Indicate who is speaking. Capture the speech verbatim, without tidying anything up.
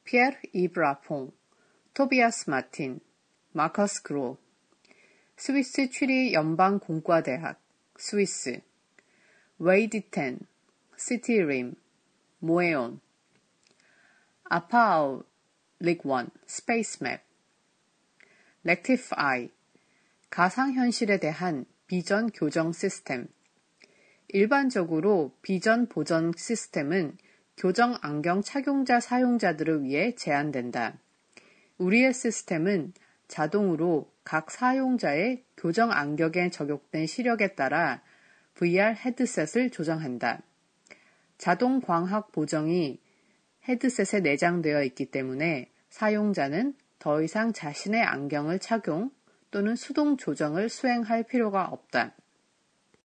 Speaker 1: 피에르 이브 라퐁, 토비아스 마틴, 마커스 그로, 스위스 추리 연방공과대학, 스위스, 웨이디텐, 시티림, 모에온, 아파우, 릭원, 스페이스맵, 렉티프아이, 가상현실에 대한 비전 교정 시스템. 일반적으로 비전 보전 시스템은 교정 안경 착용자 사용자들을 위해 제한된다. 우리의 시스템은 자동으로 각 사용자의 교정 안경에 적용된 시력에 따라 브이알 헤드셋을 조정한다. 자동 광학 보정이 헤드셋에 내장되어 있기 때문에 사용자는 더 이상 자신의 안경을 착용 또는 수동 조정을 수행할 필요가 없다.